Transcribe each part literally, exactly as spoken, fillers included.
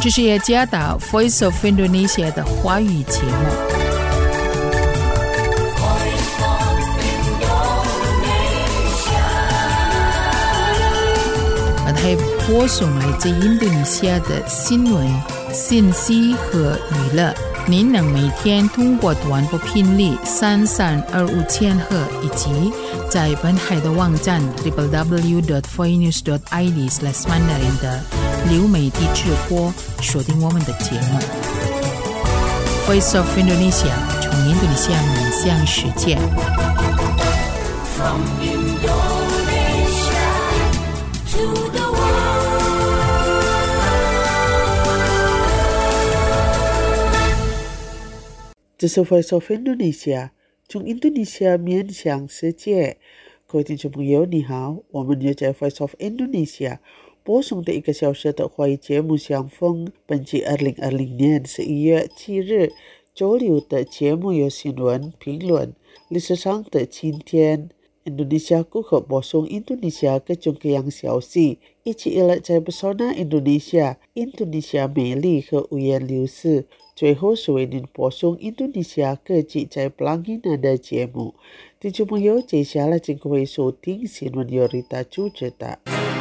这是雅加达 Voice of Indonesia 的华语节目。它播送来自印度尼西亚的新闻、信息和娱乐。您能每天通过短波频率三三二五千赫，以及在本台的网站 double-u double-u double-u dot voinews dot i d slash mandarin 的流媒体直播锁定我们的节目。Voice of Indonesia 从印度尼西亚面向世界。From Indonesia to the world. 这是 Voice of Indonesia 从印度尼西亚面向世界。各位听众朋友你好，我们又在 Voice of Indonesia 播送的一个小时的华语节目相逢。本期二零二零年十一月七日周六的节目有新闻、评论、历史上的今天。印度尼西亚顾客播送印度尼西亚各种各样消息，一起一来在 Pesona Indonesia 印度尼西亚美丽和五颜六色。最后是为您播送印度尼西亚各地在 Pelangginan 的节目。听众朋友，接下来请各位收听新闻由Rita Chu cerita。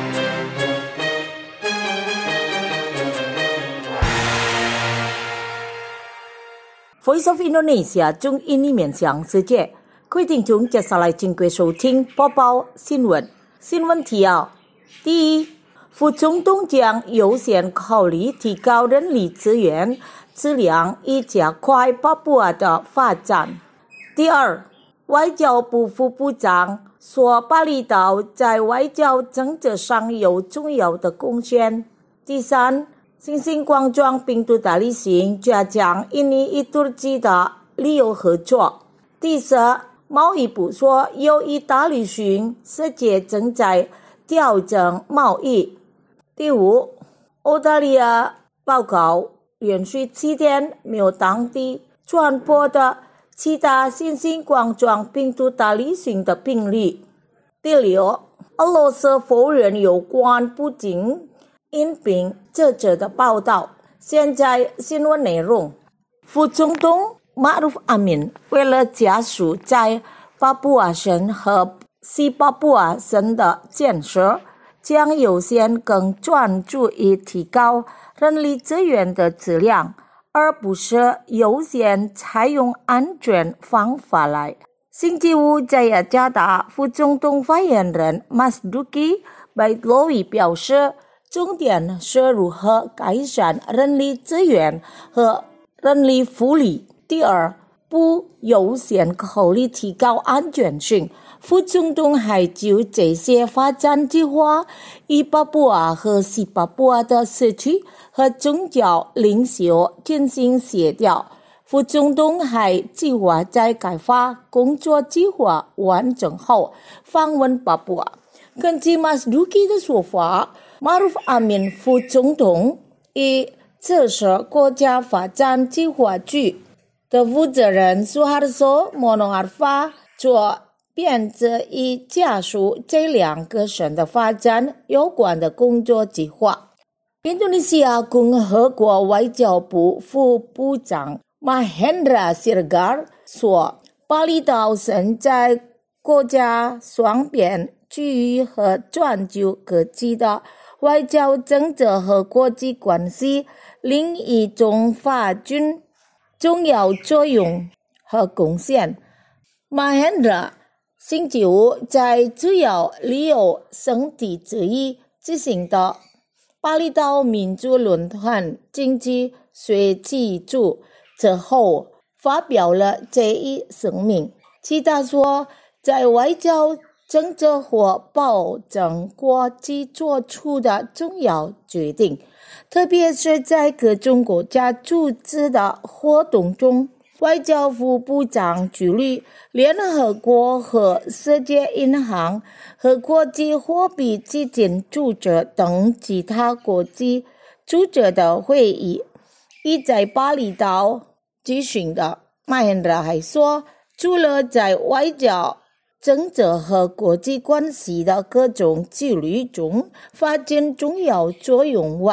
Voice of Indonesia 中印尼面向世界。各位听众，接下来请各位收听播报新闻。新闻提要：第一，副总统将优先考虑提高人力资源质量，以加快巴布亚的发展。第二，外交部副部长说，巴厘岛在外交政策上有重要的贡献。第三，新型冠状病毒大流行加强印尼与土耳其的旅游合作。第四，贸易部说，由于大流行，世界正在调整贸易。第五，澳大利亚报告连续七天没有当地传播的其他新型冠状病毒大流行的病例。第六，俄罗斯否认有关普京因病逝世的报道。现在新闻内容：副总统Ma'ruf Amin 为了加速在巴布亚省和西巴布亚省的建设，将优先更专注于提高人力资源的质量，而不是优先采用安全方法来。星期五在雅加达，副总统发言人 Masduki Baitlawi 表示，重点是如何改善人力资源和人力福利。第二，不优先考虑提高安全性。副总统还就这些发展计划与巴布亚和西巴布亚的社区和宗教领袖进行协调。副总统还计划在开发工作计划完成后访问巴布亚。根据 Masduki 的说法， Ma'ruf Amin 副总统与这是国家发展计划局的负责人 Suharto Monoarfa 做编制与加速这两个省的发展有关的工作计划。印度尼西亚共和国外交部副部长 Mahendra Siregar 说，巴厘岛省在国家双边区域和全球各地的外交政策和国际关系领域中发挥重要作用和贡献。Mahendra 星期五在主要旅游胜地之一举行的巴厘岛民主论坛经济学期组之后发表了这一声明。其他说，在外交政策或保证国际做出的重要决定，特别是在各种国家组织的活动中。外交副部长举例，联合国和世界银行和国际货币基金组织等其他国际组织的会议已在巴厘岛举行的。Mahendra还说，除了在外交政策和国际关系的各种纪律中发挥重要作用外，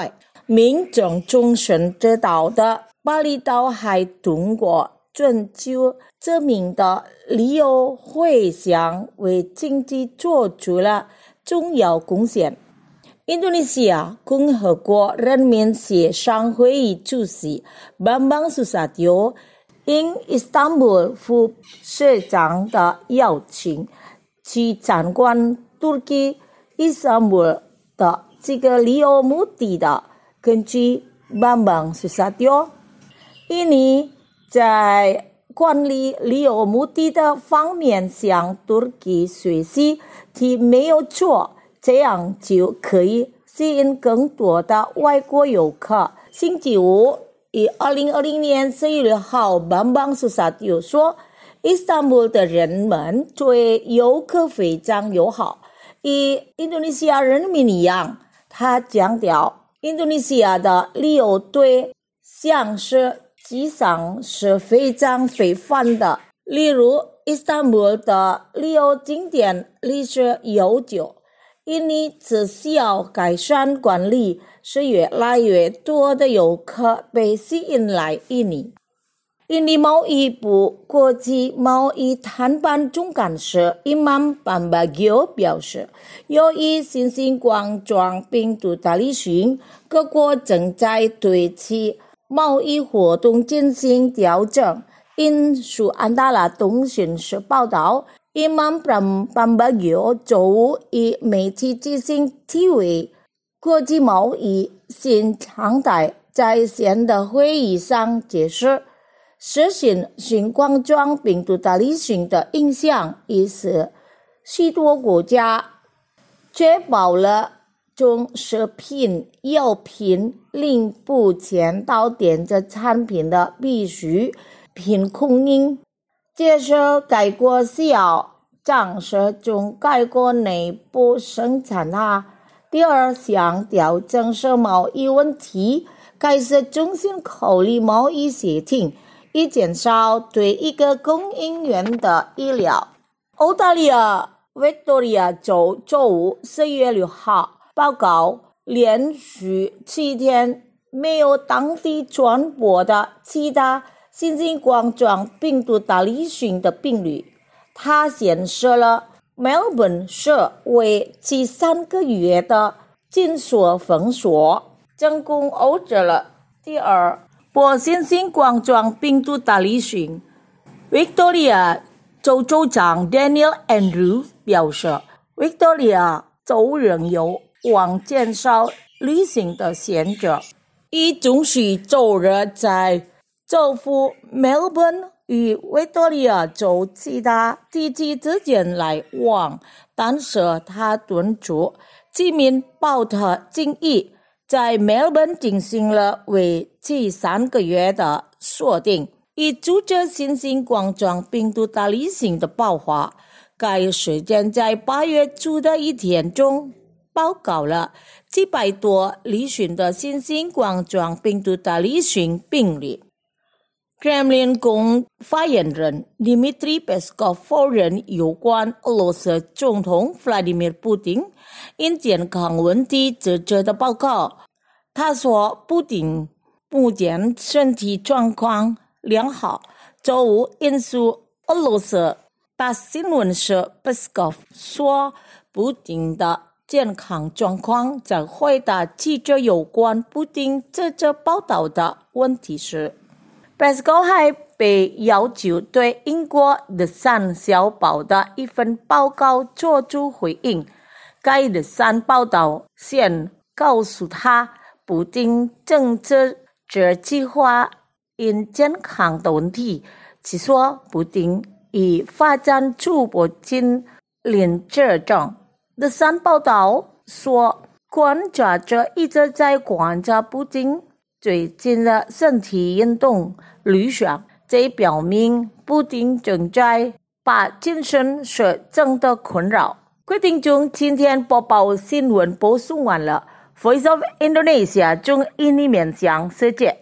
民众终身知道的巴厘岛还通过研究证明的旅游回响为经济做出了重要贡献。印度尼西亚共和国人民协商会议主席 Bambang Susatyo 应伊斯坦布尔副市长的邀请，去参观土耳其伊斯坦布尔的这个旅游目的的。根据 Bambang Susatyo， 印尼在管理旅游目的的方面向土耳其学习是没有错，这样就可以吸引更多的外国游客。星期五，以二零二零年四月六号 ，Bambang Susatyo 说，伊斯坦布尔的人们对游客非常友好，与印度尼西亚人民一样。他强调，印度尼西亚的旅游对象是基上是非常非凡的，例如伊斯坦布尔的旅游景点历史悠久，印尼只需要改善管理，使越来越多的游客被吸引来印尼。印尼贸易部国际贸易谈判总干事 Imam Pambagio 表示，由于新型冠状病毒的疫情，各国正在对其贸易活动进行调整。因苏安达拉通讯社报道， Imam Pambagio 周五与媒体进行题为国际贸易新常态在线的会议上解释，实行新冠状病毒的疫情的影响，已使许多国家确保了从食品、药品、零部件到电子产品的必需品供应。接着，该国需要尝试从该国内部生产它。第二项调整是贸易问题，该是重新考虑贸易协定，以减少对一个供应源的依赖。澳大利亚维多利亚州周五四月六号报告，连续七天没有当地传播的其他新型冠状病毒的疫情的病例。它显示了墨尔本市为期三个月的紧缩封锁，成功遏制了第二波新型冠状病毒的疫情。维多利亚州州长 Daniel Andrews 表示，维多利亚州仍有望减少旅行的限制，以准许周日在州府墨尔本与维多利亚州其他地区之间来往，但是他敦促居民保持敬意，在墨尔本进行了为期三个月的锁定，以阻止新型冠状病毒的疫情的爆发。该事件在八月初的一天中报告了几百多例新的新型冠状病毒的疫情病例。Kremlin 宫发言人 Dmitry Peskov 否认有关俄罗斯总统 Vladimir Putin 因健康问题自责的报告。他说，普丁目前身体状况良好。周五引述俄罗斯大新闻社 Peskov 说，普丁的健康状况在回答记者有关普丁自责报道的问题时。Peskov 还被要求对英国《The Sun》小报的一份报告作出回应。该《The Sun》报道先告诉他，普丁正治这计划因健康的问题，其说普丁已发展出不尽临症症。《The Sun》报道说，观察者一直在观察普丁最近的身体运动旅程，这表明普丁正在把精神是真的困扰。各位听众，今天播报新闻播送完了。Voice of Indonesia 中印尼面向世界。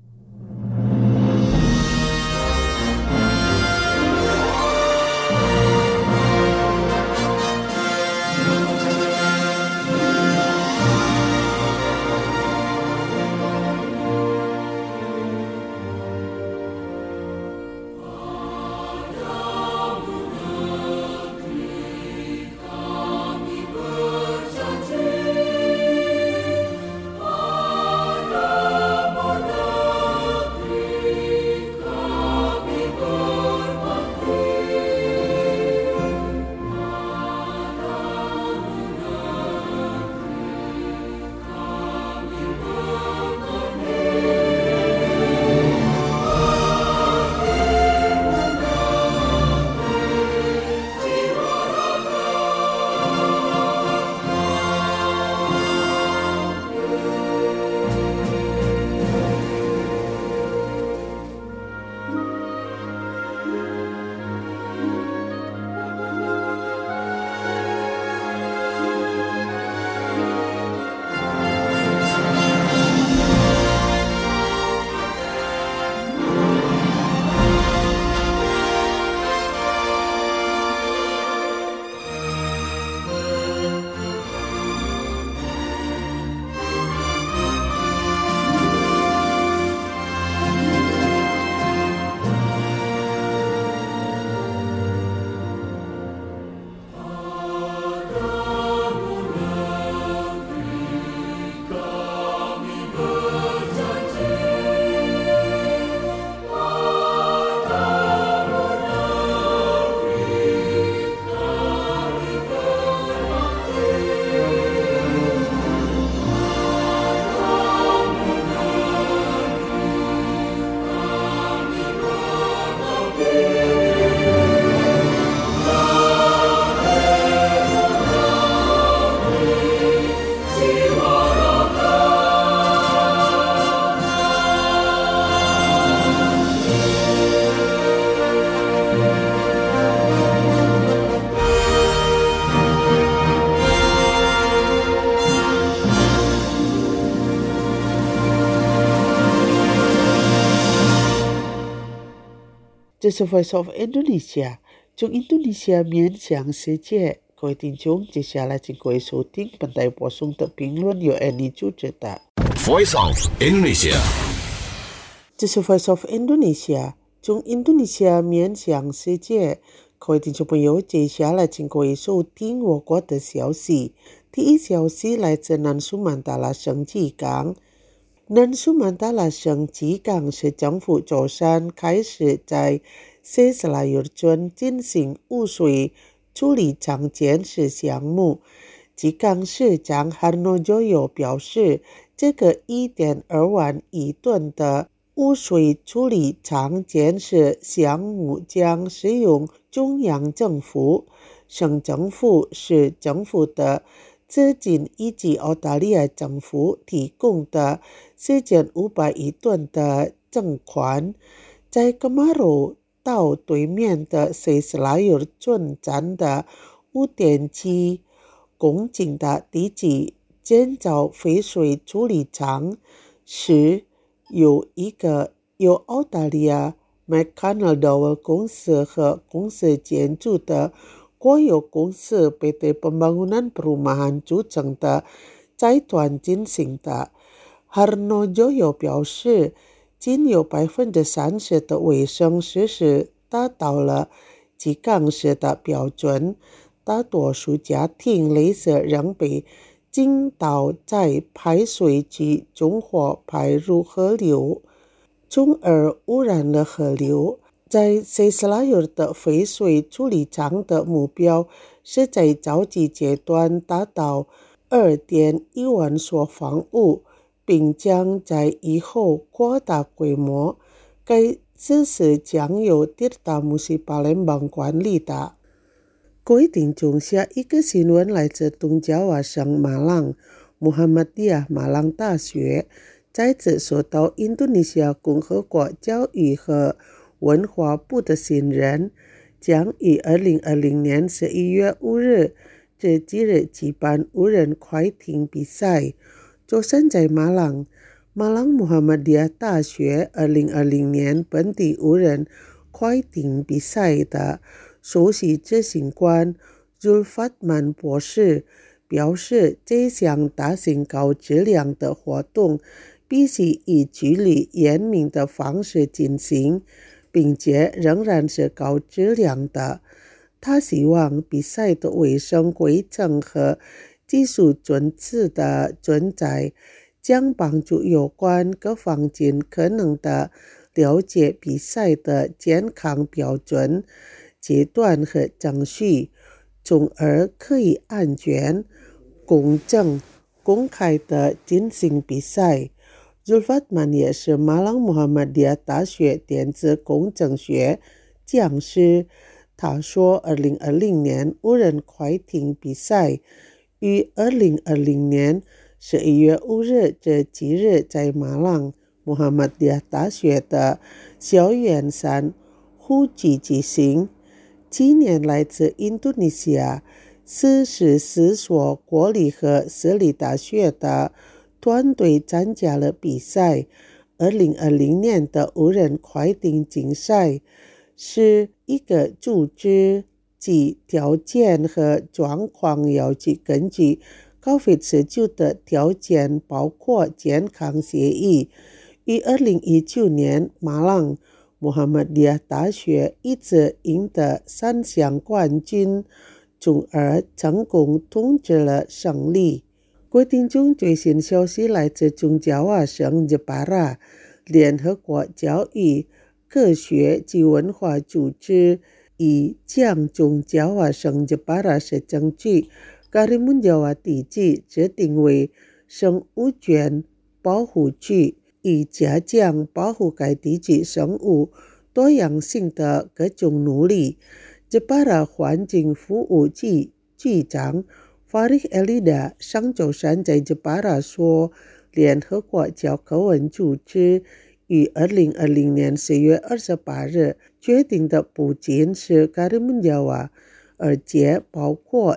这是 Voice of Indonesia， 从印度尼西亚面向世界。各位听众，接下来请各位收听本台播送的评论，由 Annie 主持的。 Voice of Indonesia， 这是 Voice of Indonesia， 从印度尼西亚面向世界。各位听众朋友，接下来请各位收听我国的消息。第一消息来自南苏曼达拉省吉港。南苏曼达拉省吉港市政府昨天开始在塞斯拉尤村进行污水处理厂建设项目。吉港市长 Harnojoyo 表示，这个 一点二万亿吨的污水处理厂建设项目将使用中央政府、省政府、市政府的资金以及澳大利亚政府提供的四千五百亿吨的赠款。在格马罗道对面的塞斯拉尤村站的 五点七公顷的地基建造废水处理厂，是由一个由澳大利亚 McConnell 公司和公司建筑的国有公司 P T Pembangunan Perumahan 组成的财团进行的。Harnojoyo 表示，仅有 百分之三十 的卫生设施达到了吉港市的标准，大多数家庭垃圾仍被倾倒在排水机中或排入河流，从而污染了河流。在塞斯拉尤的废水处理厂的目标是在早期阶段达到 二点一万所房屋，并将在以后扩大规模。该设施将由 Tirta Musi Palembang 管理的。各位听众，下一个新闻来自东爪哇省马朗 Muhammadiyah 马朗大学再次受到印度尼西亚共和国教育和文化部的信任，将于二零二零年十一月五日至即日举办无人快艇比赛。昨天在马朗，马朗穆罕默迪亚大学二零二零年本地无人快艇比赛的首席执行官 Zulfatman 博士表示，这项大型高质量的活动必须以距离严明的方式进行，并且仍然是高质量的。他希望比赛的卫生规程和技术准则的存在将帮助有关各方尽可能的了解比赛的健康标准、阶段和程序，从而可以安全、公正、公开地进行比赛。Zulfatman 也是马朗穆罕默迪亚大学电子工程学讲师。他说，二零二零年无人快艇比赛于二零二零年十一月五日至即日在马朗穆罕默迪亚大学的校园山湖举举行。今年来自印度尼西亚四十四所国立和私立大学的团队参加了比赛。二零二零年的无人快艇竞赛是一个组织及条件和状况要去根据高非持久的条件，包括健康协议。于二零一九年，马朗穆罕默迪亚大学一直赢得三项冠军，从而成功统治了胜利。各位听众，最新消息来自中爪哇省 Jepara 联合国教育、科学及文化组织已将中爪哇省 Jepara 市政区 Karimun Jawa 地区指定为生物权保护区，以加强保护该地区生物多样性的各种努力。Jepara 环境服务局局长Farid Elida 上周三在 Jepara 说，联合国教科文组织于二零二零年十月二十八日决定的不仅是 Karimun Jawa， 而且包括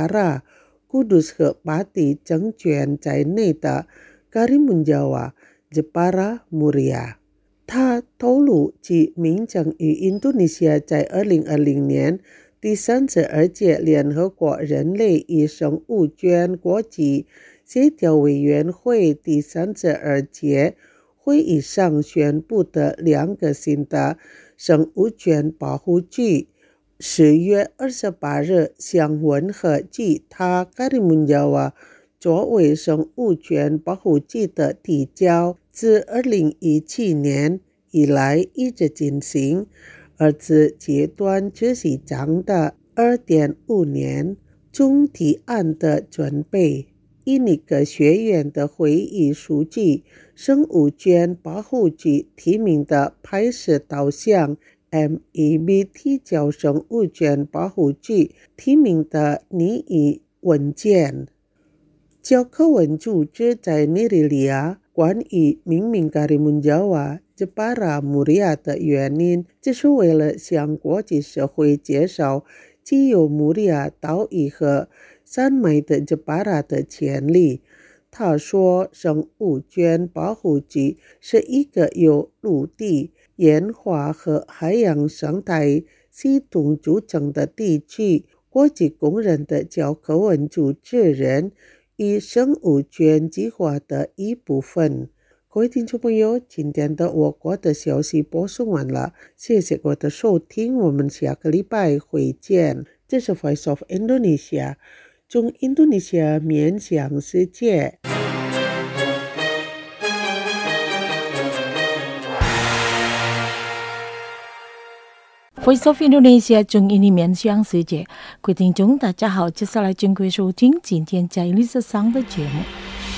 Jepara、Kudus 和巴蒂政权在内的 Karimun Jawa、Jepara Muria。 他透露其民政与印度尼西亚在二零二零年第三十二届联合国人类与生物权国际协调委员会第三十二届会议上宣布的两个新的生物权保护区，十月二十八日向吻合其他卡里mun Jawa作为生物权保护区的提交，自二零一七年以来一直进行，而此阶段只是长达 二点五年。中提案的准备，印尼各学院的会议书记生物权保护局提名的拍摄导向 M E B 提交生物权保护局提名的拟议文件。教科文组织在尼日利亚关于命名卡里mun Jawa Jepara Muria 的原因，就是为了向国际社会介绍既有穆里亚岛屿和山脉的 Jepara 的潜力。他说，生物权保护区是一个由陆地、沿海和海洋生态系统组成的地区，国际公认的教科文组织人与生物权计划的一部分。各位听众朋友，今天的我国的消息播送完了，谢谢各位的收听，我们下个礼拜会见。这是 Voice of Indonesia， 从印度尼西亚面向世界。 Voice of Indonesia 中印尼面向世界，各位听众大家好，接下来请各位收听今天在历史上的节目。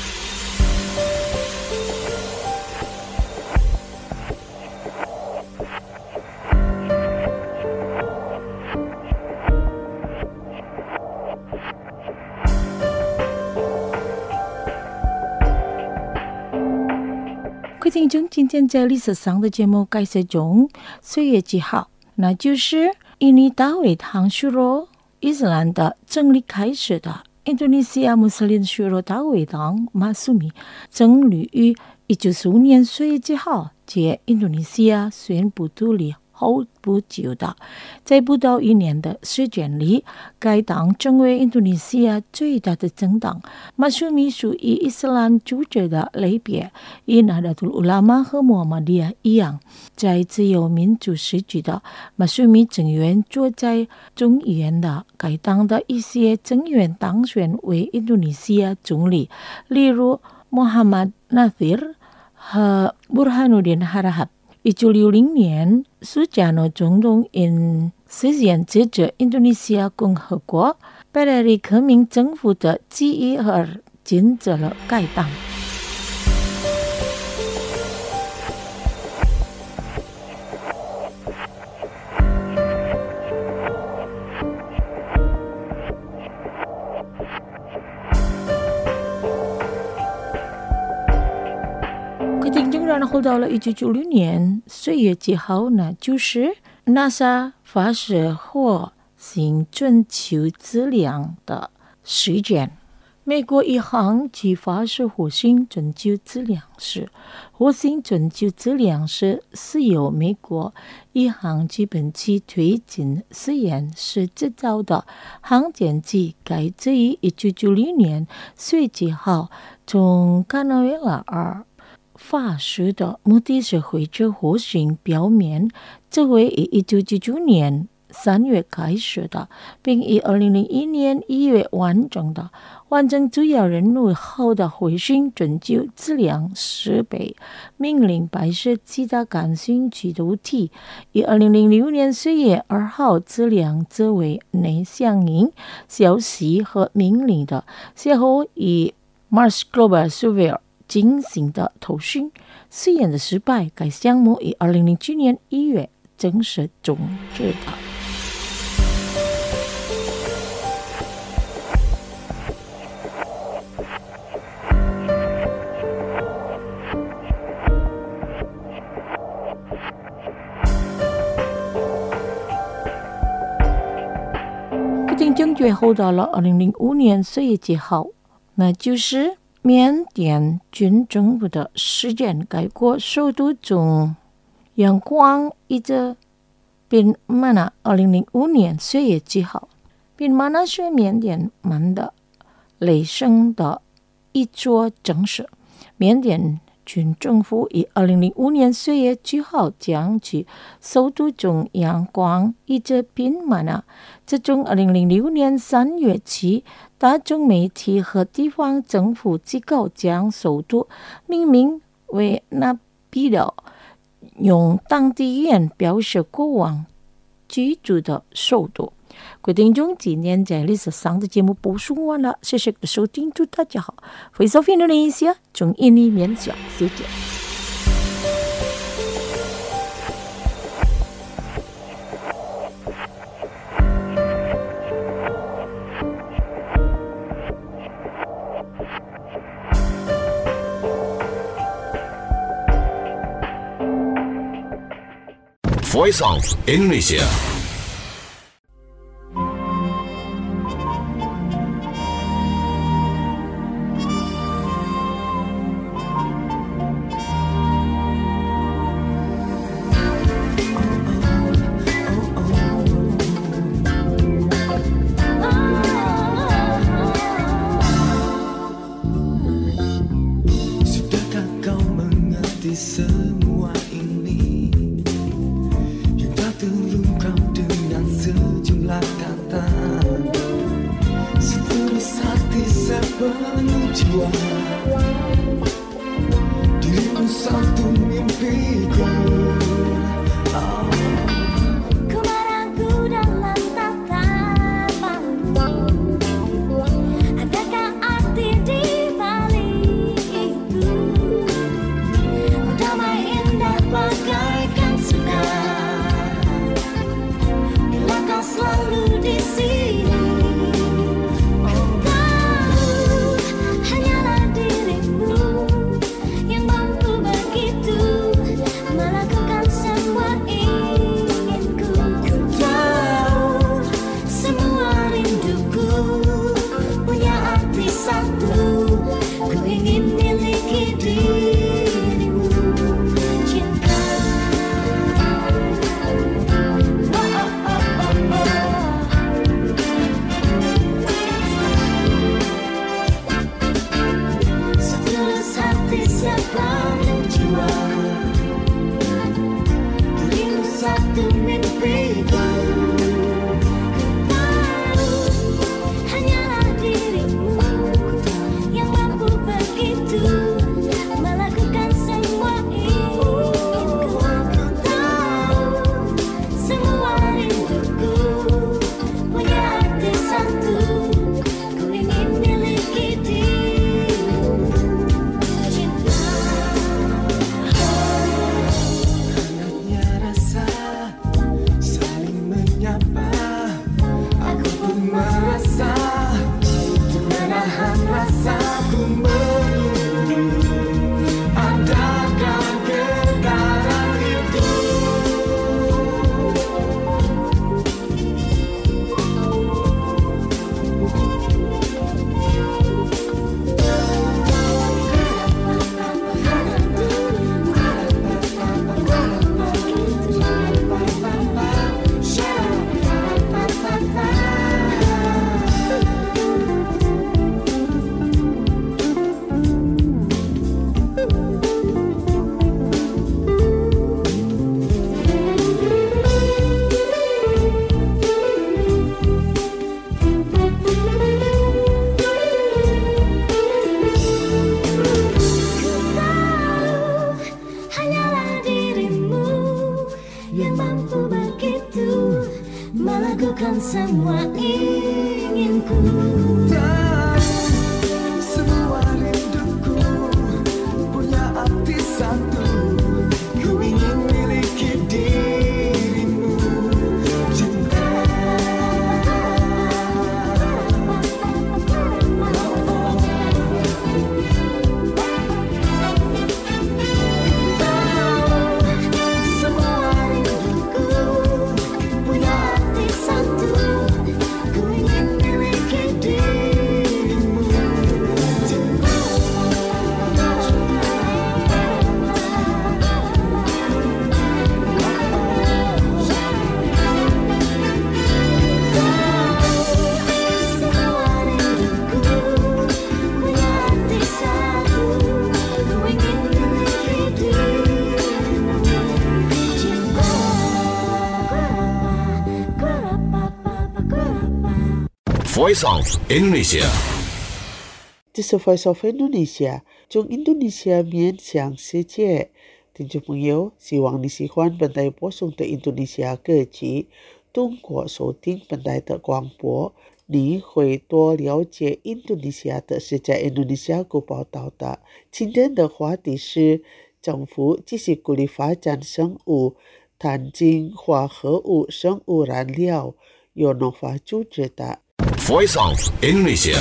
各位听众，今天在历史上的节目开始中，四月几号，那就是印尼大会堂叙罗伊斯兰的成立开始的。印度尼西亚穆斯林叙罗大会堂马苏米成立于一九四五年四月几号，在印度尼西亚宣布独立后不久的，在不到一年的时间里，该党成为印度尼西亚最大的政党。马苏米属于伊斯兰主义的类别，与纳达图乌拉玛和穆罕默迪亚一样，在自由民主时期的马苏米成员坐在众议院的。该党的一些成员当选为印度尼西亚总理，例如穆罕默纳西尔和布哈努丁哈拉哈。一九六零年，苏加诺总统因实现支持印度尼西亚共和国贝莱里革命政府的记忆而禁止了该党。然后到了一九九六年四月几号呢，就是 NASA 发射火星全球质量的时间。美国一航机发射火星全球质量时，火星全球质量是是由美国一航基本机推进实验室制造的航天器，该自于一九九六年四月几号从卡纳维拉二发射的目的是绘制火星表面，这为于一九九九年三月开始的，并于二零零一年一月完成的。完成主要任务后的火星全球质量设备命令摆设其他感兴趣的物体，于二零零六年四月二号质量作为内响应消息和命令的，随后以 Mars Global Surveyor进行的投讯试验的失败，该项目于二零零七年一月正式终止的。决定终结后到了二零零五年四月几号，那就是缅甸军政府的事件，该国首都中阳光一直并 mana 二零零五年四月七号，并 mana 是缅甸蛮的雷声的一座城市。缅甸军政府于二零零五年四月七号将其首都中阳光一直并 mana。自从二零零六年三月起，大众媒体和地方政府机构将首都命名为那比了，用当地人表示过往居住的首都。各位听众，今天在历史上的节目播送完了，谢谢收听，祝大家好。Voice of Indonesia， 从印尼面向世界。 Voice of Indonesia。 Voice of Indonesia。 这是 Voice of Indonesia， 从印度尼西亚面向世界。听众朋友，希望你喜欢本台播送的印度尼西亚歌曲。通过收听本台的广播，你会多了解印度尼西亚的世界印度尼西亚国报道的。今天的话题是政府继续鼓励发展生物碳氢化合物生物燃料，由农发组织的。 Voice of Indonesia。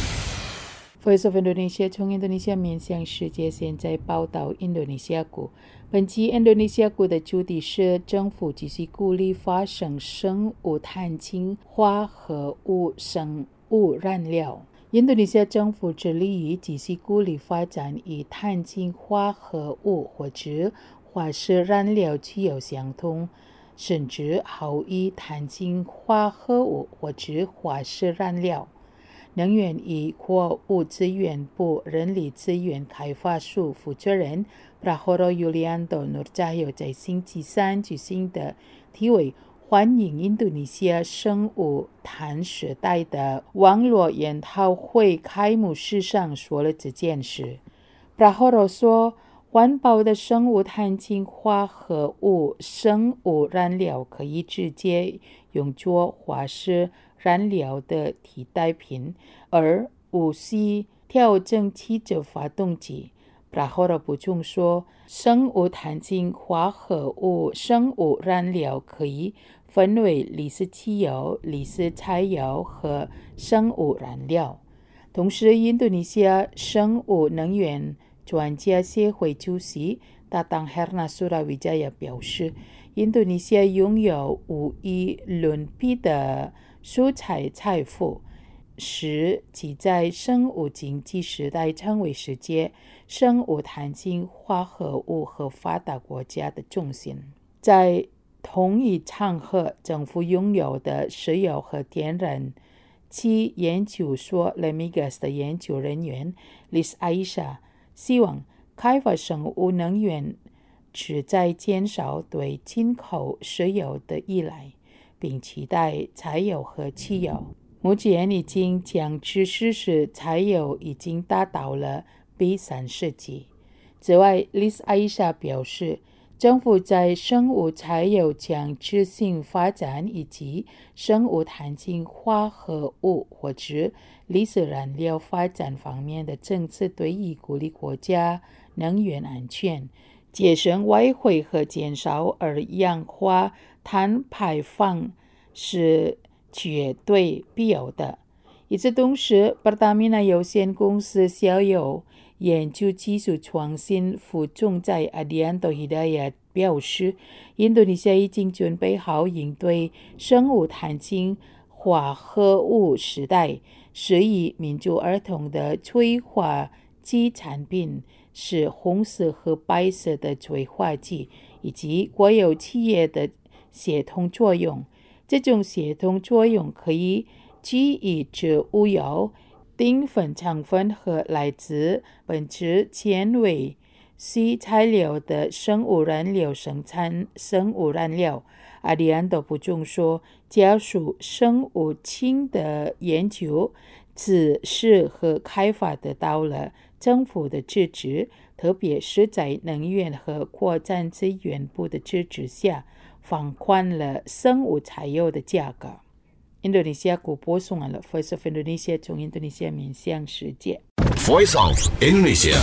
Voice of Indonesia 从印度尼西亚面向世界，现在报道印度尼西亚股。本期印度尼西亚股的主题是政府继续鼓励发生生物碳氢化合物生物燃料。印度尼西亚政府致力于继续鼓励发展与碳氢化合物或者化石燃料具有相同，甚至好于碳氢化合物或者化石燃料。能源与货物资源部人力资源开发署负责人 Prahono Yulianto Nurcahyo 在星期三举行的题为欢迎印度尼西亚生物碳时代的网络研讨会开幕式上说了这件事。 Prahono 说，环保的生物碳氢化合物生物燃料可以直接用作化石燃料的替代品，而无需调整汽车发动机。Prahono 补充说，生物碳氢化合物生物燃料可以分为离子汽油、离子柴油和生物燃料。同时，印度尼西亚生物能源专家协会主席 Tatang Herna Surawijaya 表示，印度尼西亚拥有无与伦比的蔬菜财富，使其在生物经济时代成为世界生物碳氢化合物和发达国家的中心。在同一场合，政府拥有的石油和天然气研究所 Lemigas 的研究人员 Liz Aisha 希望开发生物能源旨在减少对进口石油的依赖，并期待柴油和汽油。目前已经将知识是柴油已经达到了 B 三世纪。此外， Liz Aisha 表示，政府在生物柴油将执行发展以及生物碳氢化合物或者离子燃料发展方面的政策，对于鼓励国家能源安全、节省外汇和减少二氧化碳排放是绝对必要的。与此同时， Pertamina 有限公司石油研究技术创新副总裁 Adianto Hidayat 表示，印度尼西亚已经准备好应对生物碳氢化合物时代，所以民族儿童的催化剂产品是红色和白色的催化剂，以及国有企业的协同作用。这种协同作用可以基于植物油、淀粉成分和来自本质纤维系材料的生物燃料生产生物燃料。阿里安多补充说，加速生物氢的研究此事和开发得到了政府的支持，特别是在能源和扩展资源部的支持下，放宽了生物柴油的价格。印度尼西亚国播送完了 Voice of Indonesia 从印度尼西亚面向世界。 Voice of Indonesia。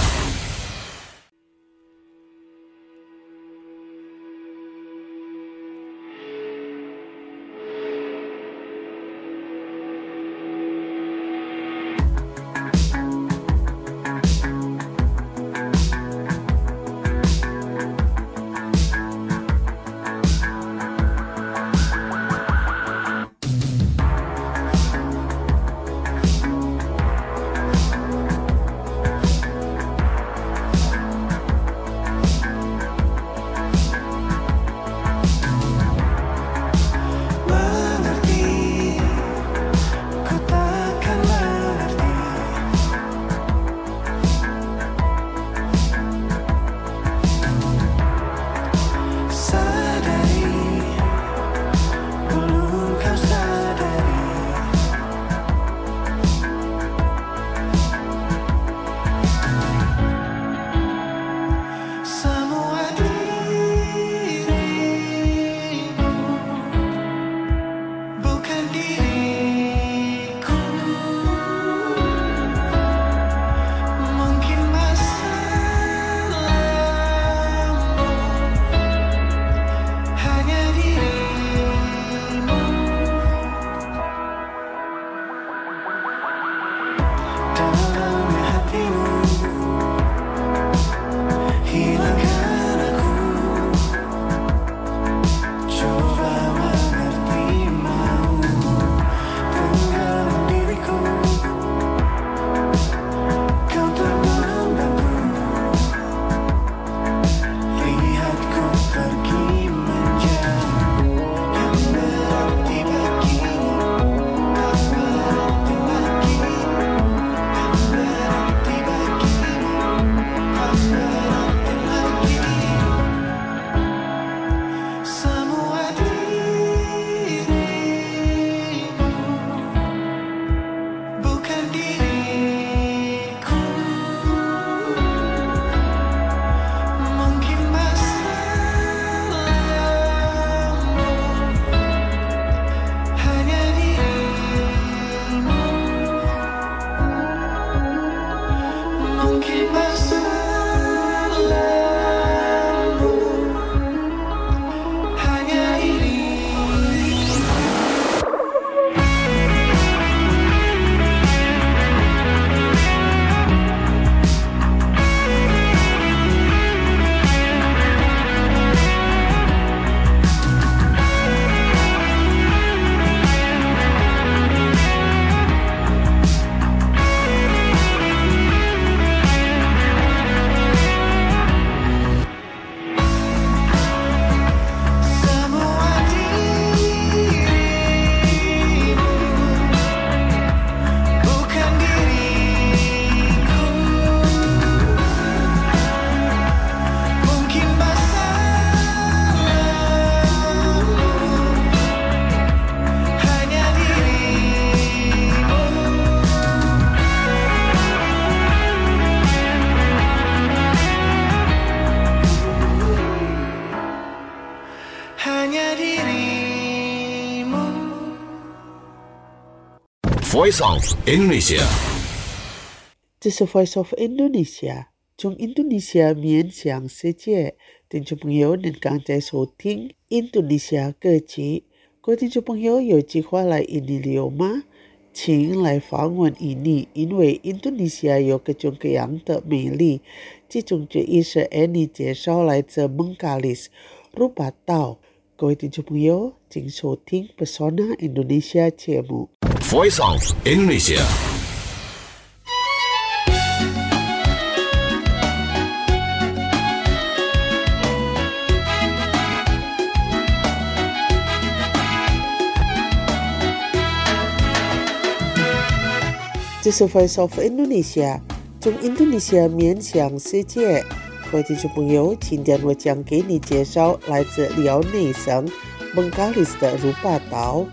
Voice of Indonesia。 这是 Voice of Indonesia， 从印度尼西亚面向世界。听众朋友，您刚才收听印度尼西亚歌曲。各位听众朋友，有计划来印尼旅游吗？请来访问印尼，因为印度尼西亚有各种各样的美丽。其中之一是 Annie 介绍来自蒙嘎利斯鲁巴岛。各位听众朋友，请收听 Pesona Indonesia 节目。 Voice of Indonesia。 这是 Voice of Indonesia， 从印度尼西亚面向世界。各位听众朋友，今天我将给你介绍来自辽内省蒙嘎利斯的鲁巴岛。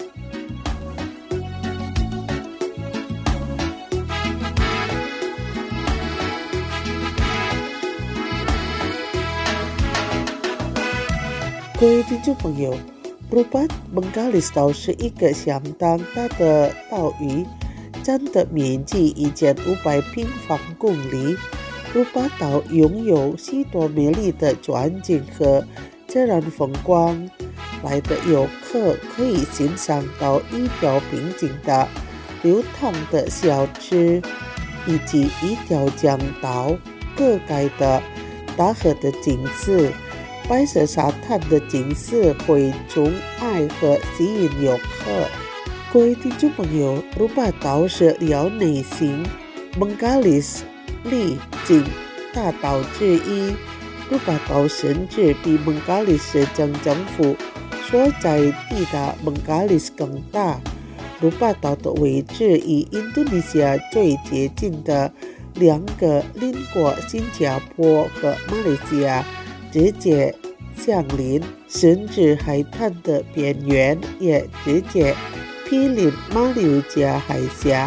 各位听众朋友，鲁巴蒙嘎利斯岛是一个相当大的岛屿，占的面积一千五百平方公里。鲁巴岛拥有许多美丽的风景和自然风光，来的游客可以欣赏到一条平静的流淌的小池，以及一条将岛隔开的大河的景色。白色沙滩的景色会宠爱和吸引游客。各位听众朋友，鲁巴岛是辽内省蒙嘎利斯历经大岛之一。鲁巴岛甚至比蒙嘎利斯省政府所在地的蒙嘎利斯更大。鲁巴岛的位置与印度尼西亚最接近的两个邻国新加坡和马来西亚直接相邻，甚至海滩的边缘也直接毗邻马六甲海峡。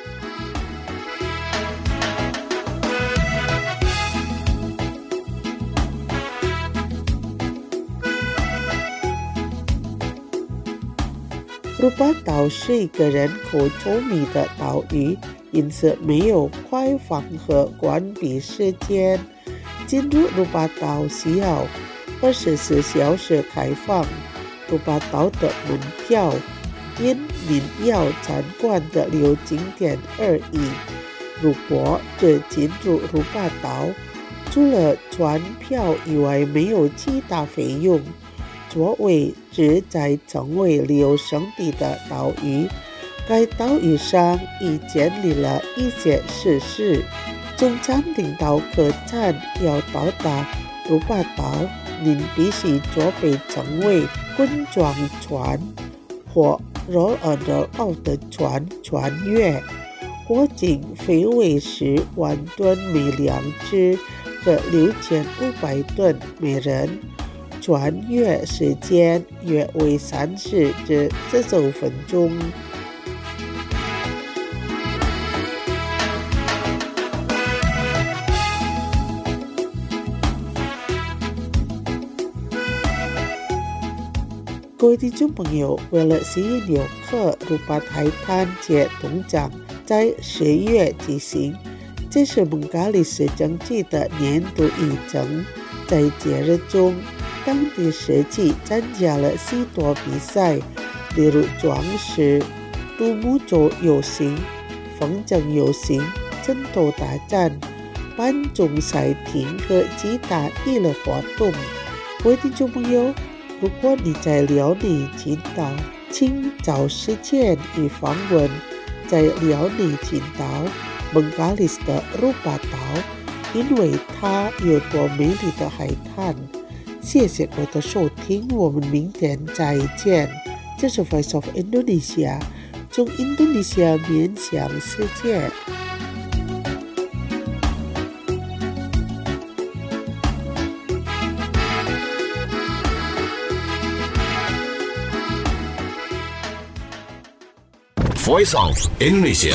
鲁巴岛是一个人口稠密的岛屿，因此没有开放和关闭时间。进入鲁巴岛需要二十四小时开放。鲁巴岛的门票因您要参观的旅游景点而异。如果只进入鲁巴岛，除了船票以外没有其他费用。作为只在成为旅游胜地的岛屿，该岛屿上已建立了一些设施。从餐厅到客栈要到达鲁巴岛，您必须准备成为滚装船或 roll on roll out 的船船员。过境费为十万吨每两只和六千五百吨每人。船员时间约为三十至四十五分钟。各位听众朋友，为了吸引游客，鲁巴海滩节通常在十月举行，这是蒙嘎利斯政治的年度议程。在节日中，当地设计参加了许多比赛，例如装饰、独木舟游行、风筝游行、争斗大战、搬重赛艇和其他娱乐活动。各位听众朋友，如果你在辽内群岛，请找时间与访问在辽内群岛蒙嘎利斯的鲁巴岛，因为它有多美丽的海滩。谢谢各位的收听，我们明天再见。这是 Voice of Indonesia， 从印度尼西亚面向世界。 Voice of Indonesia。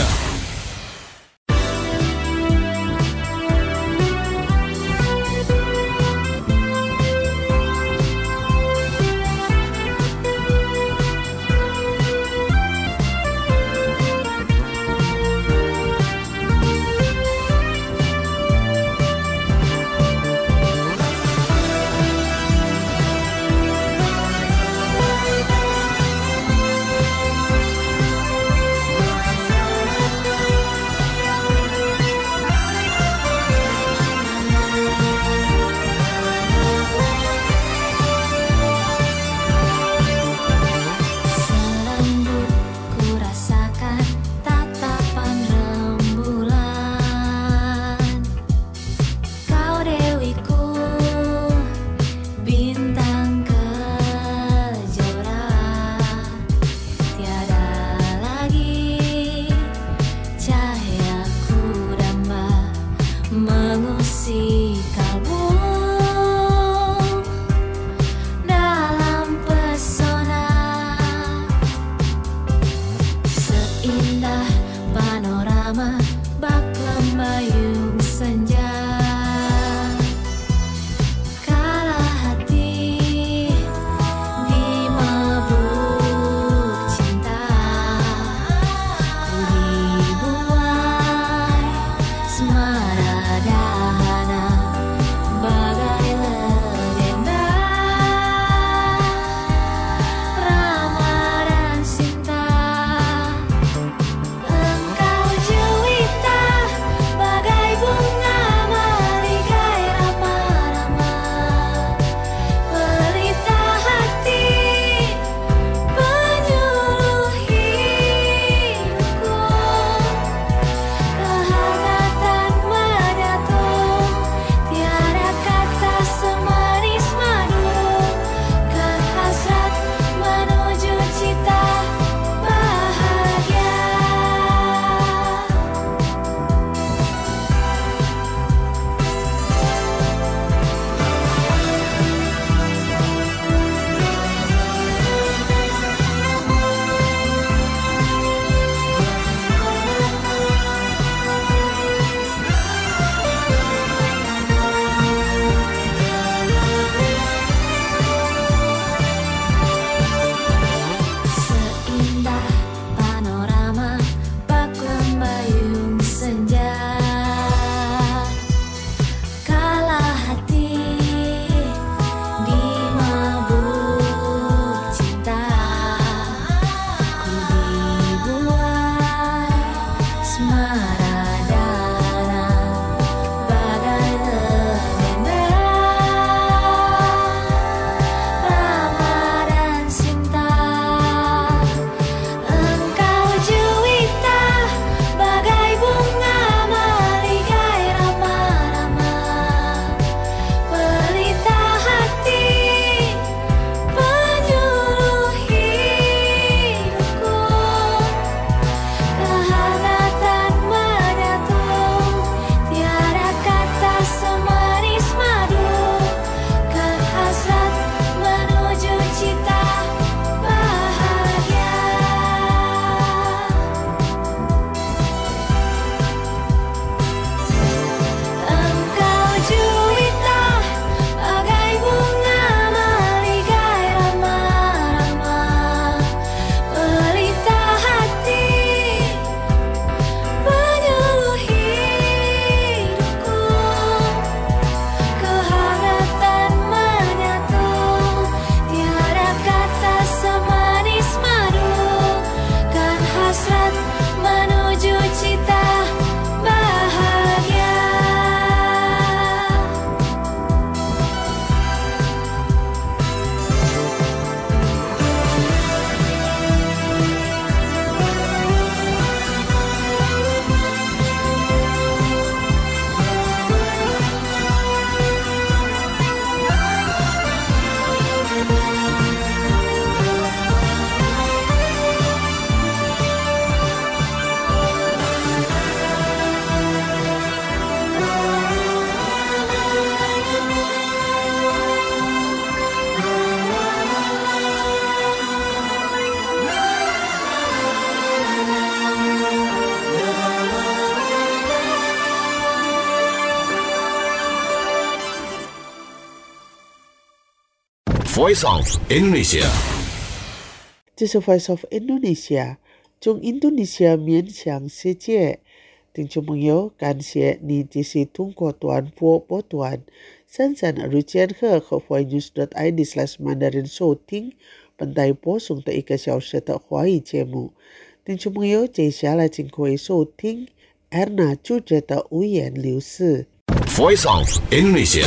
Voice of Indonesia. 这是 Voice of Indonesia， 从印度尼西亚面向世界。听众朋友，感谢你继续通过短波波段三三二千赫和 voicenews.id slash mandarin 收听本台播送的一个小时的华语节目。听众朋友，接下来请各位收听 Erna 主持的五言六四。 Voice of Indonesia.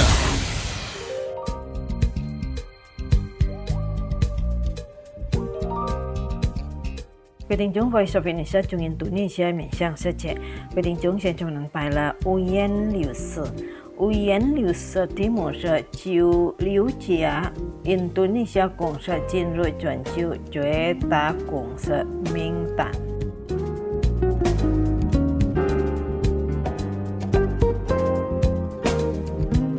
Quý thính chúng Voice of Indonesia trong Indonesia miền sang世界。quý thính chúng现在能摆了五言六四。五言六四题目是就了解 Indonesia 公司进入全球最大公司名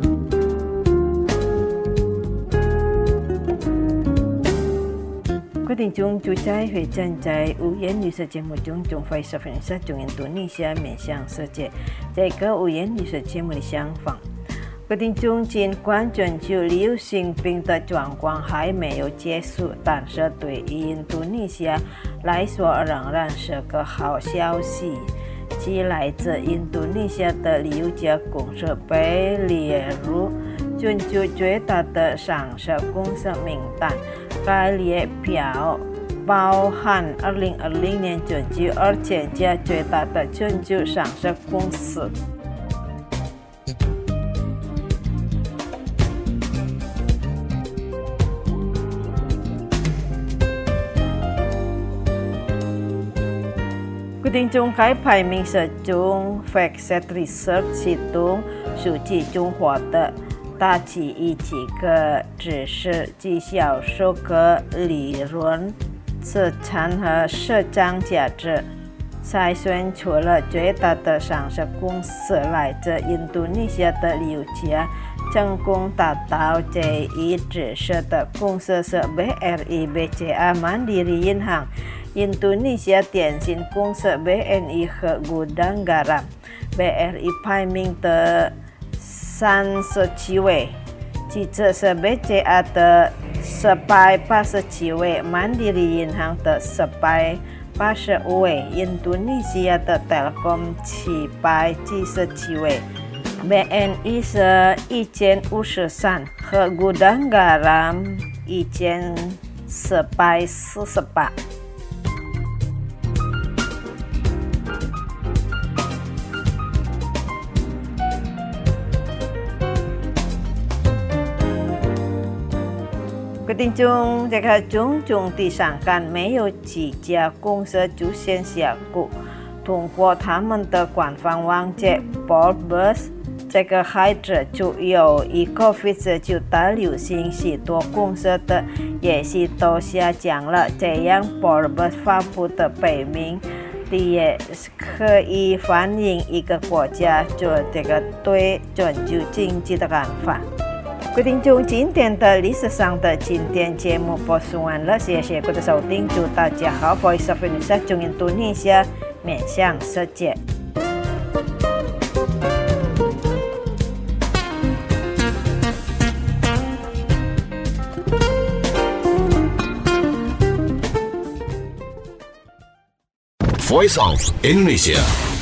单。quý 各位听众，就在会站在五言语说节目中，从 Voice of Indonesia 从印度尼西亚面向世界，这个五言语说节目的相仿。各位听众，尽管全球流行病的状况还没有结束，但是对于印度尼西亚来说仍然是个好消息。即来自印度尼西亚的旅游家公司被列入全球最大的上市公司名单。该列表包含二零二零年全球二千家最大的全球上市公司。各位听众，该排名是从 FactSet Research 系统数据中获得。大企以几个只是绩效收割利润、资产和市场价值筛选出了最大的上市公司。来自印度尼西亚的旅游家成功达到这一指示的公司是 B R I、B C A、Mandiri 银行、印度尼西亚电信公司 B N I 和 Gudang Garam。 B R I 排名的三十七位，其次是 B C A 的四百八十七位， Mandiri 银行的四百八十五位，印度尼西亚的 Telkom 七百七十七位， B N I 是一千五十三和 Gudang Garam 一千四百四十八。各位听众，这个种种的上看，没有几家公司出现下谷。通过他们的官方网站 Forbes， 这个孩子就有一个非常就大流行，许多公司的业绩都下降了。这样 Forbes 发布的排名，也可以反映一个国家就这个对全球经济的看法。各位听众，今天的历史上的今天节目播送完了，谢谢各位的收听，祝大家好。Voice of Indonesia 从印度尼西亚面向世界。 Voice of Indonesia。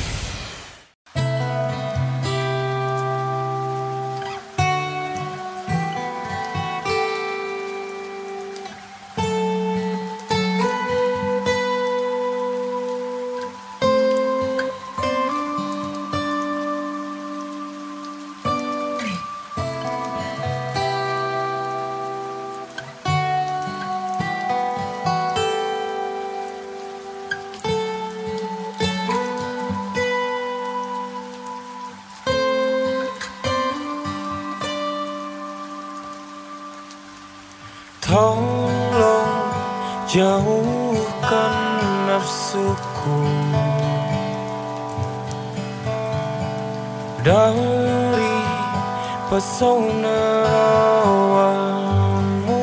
Tolong jauhkan nafsuku dari pesona rawamu.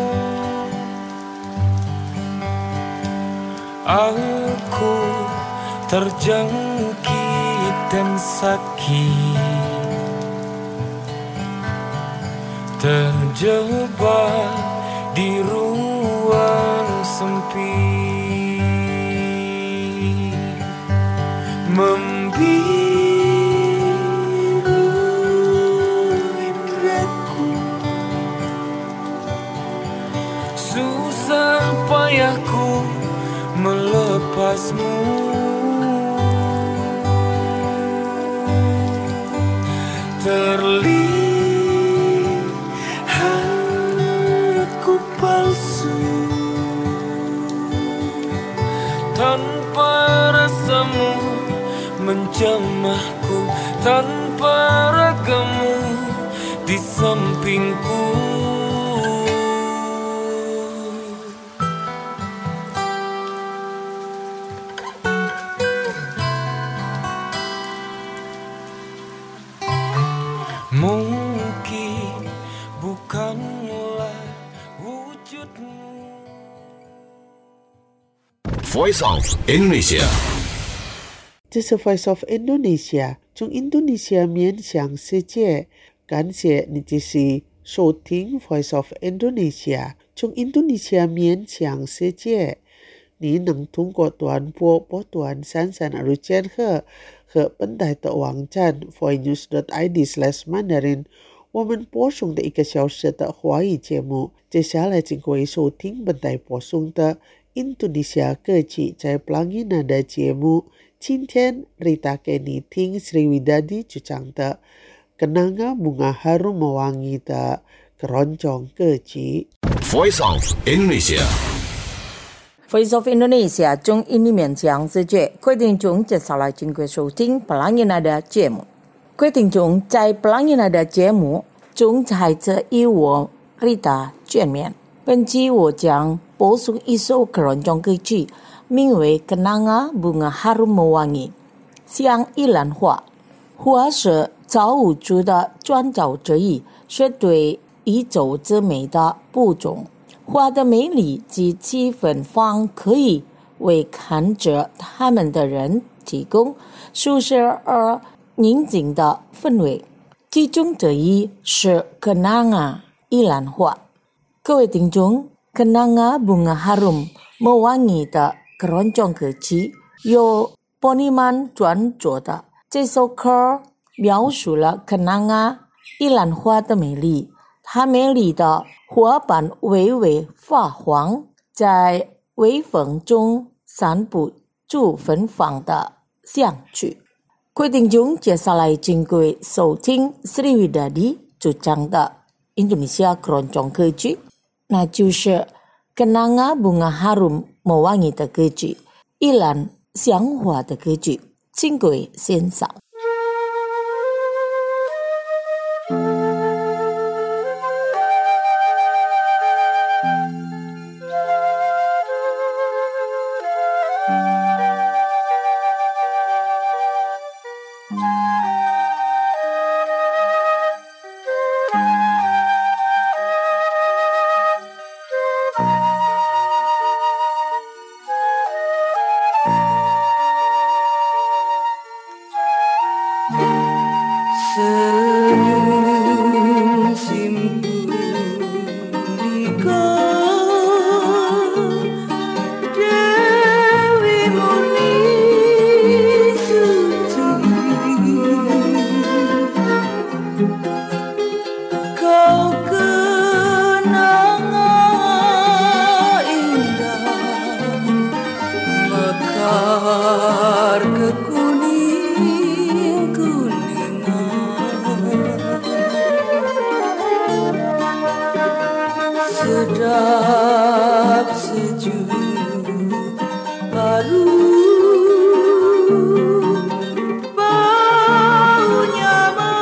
Aku terjangkit dan sakit, terjebak di ruang sempit, membiru indraku, susah payahku melepasmu. Terlihat palsu, tanpa rasamu menjamahku, tanpa ragamu di sampingku. Mungkin bukanlah wujudmu. Voice of Indonesia。 这是 Voice of Indonesia， 从印度尼西亚面向世界。感谢你继续收听 Voice of Indonesia， 从印度尼西亚面向世界。你能通过短波波段三三二千赫和本台的网站 voicenews dot i d slash mandarin， 我们播送的一个小时的华语节目。接下来请各位收听本台播送的印度尼西亚歌曲在 Pelangi Nada 节目。今天 Rita 给你听 Sriwidadi 主唱的 Kenanga Bunga Harum Mewangi 的 Keroncong 歌曲。 Voice of Indonesia。 Voice of Indonesia 中印尼面向世界，各位听众接下来经过收听 Pelangi Nada 节目。各位听众在 Pelangi Nada 节目中在这与我 Rita 见面。本期我将播送一首 Keroncong 歌曲，名为 Kenanga Bunga Harum Mewangi， 像一兰花。花是造物主的创造之一，是对宇宙之美的补充。花的美丽及其芬芳可以为看着它们的人提供舒适而宁静的氛围，其中之一是 Kenanga 一兰花。各位听众， Kenanga Bunga Harum Mewangi 的 Keroncong 歌曲由 Poniman 创作的。这首歌描述了 Kenanga 一兰花的美丽，它美丽的花瓣微微发黄，在微风中散布出芬芳的香气。各位听众，接下来请各位收听 Sriwidadi 主唱的印度尼西亚 Keroncong 歌曲，那就是 Kenanga Bunga Harum Mewangi 的歌曲，一兰香花的歌曲，请各位欣赏。 Sedap sejuk harum baunya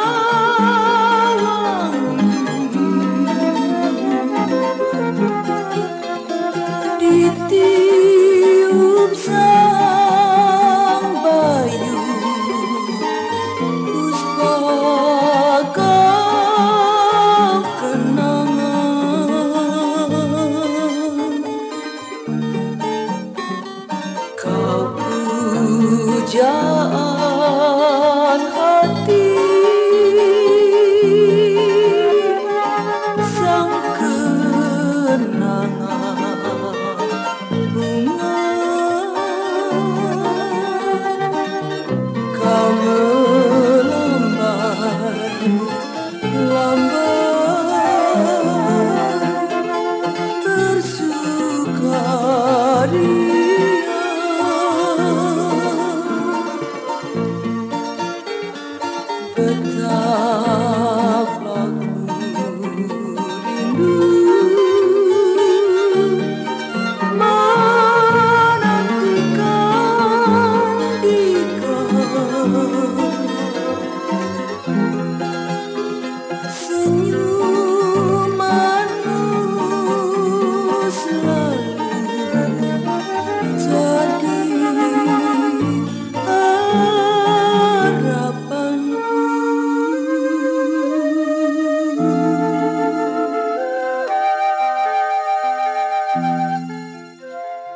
mewangi, ditiup sang bayu pusaka pujaan hati sang kenanga bunga, kau melambai lambai bersukaria.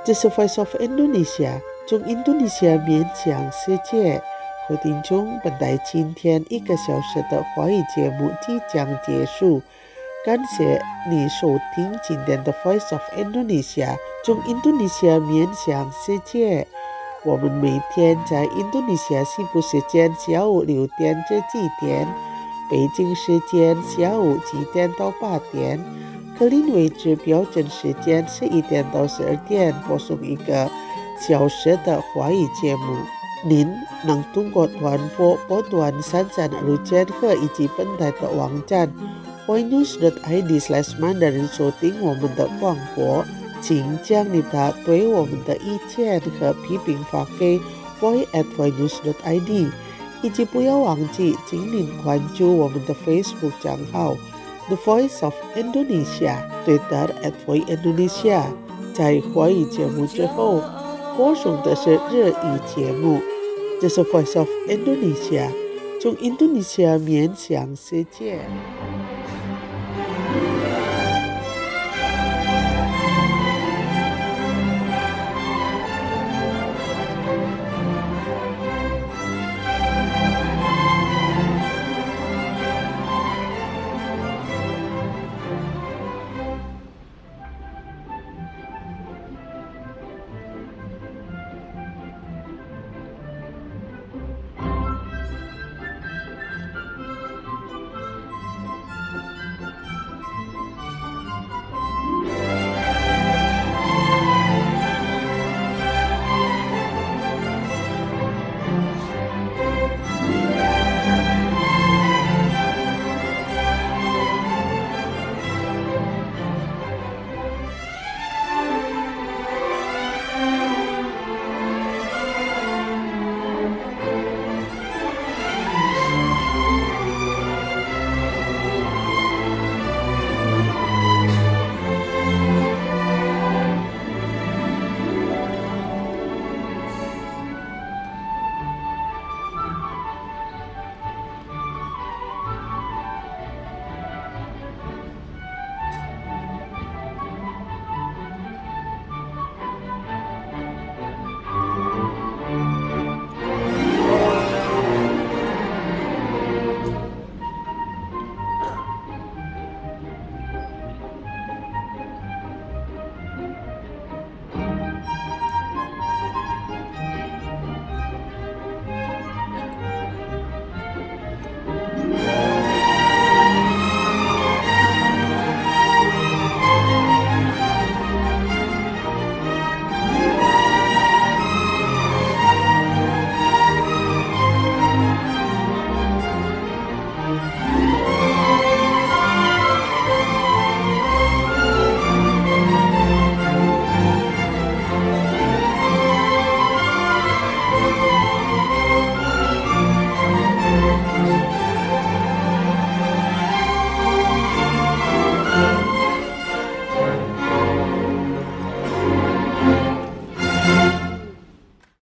这是 Voice of Indonesia 从印度尼西亚面向世界。各位听众，本台今天一个小时的华语节目即将结束，感谢你收听今天的 Voice of Indonesia 从印度尼西亚面向世界。我们每天在印度尼西亚西部时间下午六点至七点，北京时间下午七点到八点，格林威治标准时间十一点到十二点播送一个小时的华语节目。您能通过短波波段三三二千赫以及本台的网站 voinews dot i d slash mandarin 收听我们的广播，请将你的对我们的意见和批评发给 voice at voinews dot i d， 以及不要忘记请您关注我们的 Facebook 账号 The Voice of Indonesia， Twitter at Voice Indonesia。 在华语节目之后播送的是日语节目。这是 Voice of Indonesia 从印度尼西亚面向世界。